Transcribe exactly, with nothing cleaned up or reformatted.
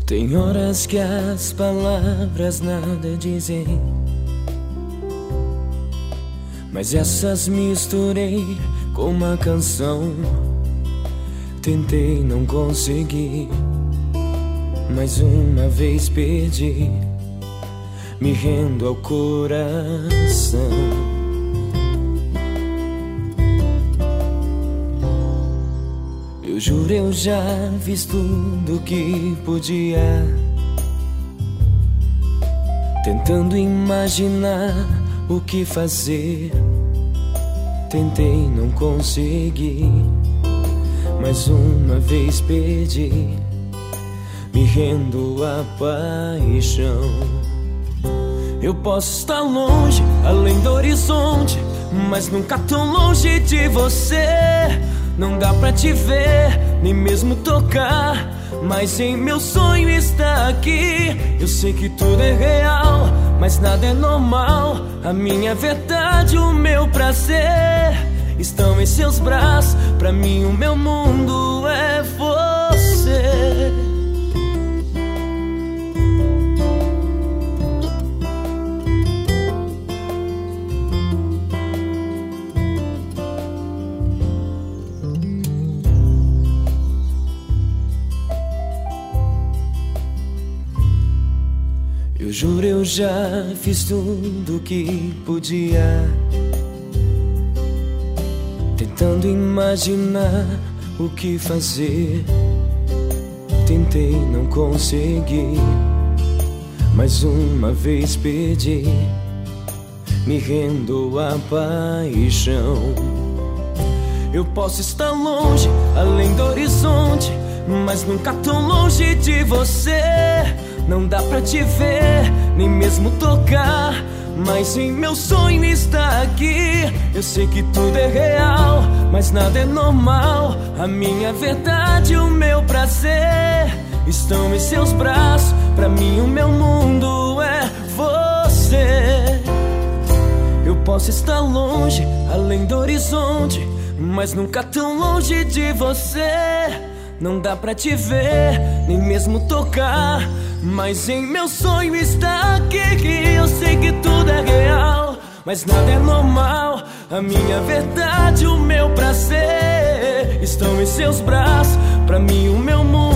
Tem horas que as palavras nada dizem, mas essas misturei com uma canção. Tentei, não consegui, mais uma vez perdi, me rendo ao coração. Eu juro, eu já fiz tudo que podia, tentando imaginar o que fazer. Tentei, não consegui, mais uma vez perdi, me rendo à paixão. Eu posso estar longe, além do horizonte, mas nunca tão longe de você. Não dá pra te ver, nem mesmo tocar, mas em meu sonho está aqui. Eu sei que tudo é real, mas nada é normal. A minha verdade, o meu prazer estão em seus braços. Pra mim o meu mundo é você. Eu juro, eu já fiz tudo que podia, tentando imaginar o que fazer. Tentei, não consegui, mais uma vez perdi, me rendo à paixão. Eu posso estar longe, além do horizonte, mas nunca tão longe de você. Não dá pra te ver, nem mesmo tocar, mas em meu sonho está aqui. Eu sei que tudo é real, mas nada é normal. A minha verdade, o meu prazer estão em seus braços. Pra mim o meu mundo é você. Eu posso estar longe, além do horizonte, mas nunca tão longe de você. Não dá pra te ver, nem mesmo tocar, mas em meu sonho está aqui. Eu sei que tudo é real, mas nada é normal. A minha verdade, o meu prazer estão em seus braços. Pra mim o meu mundo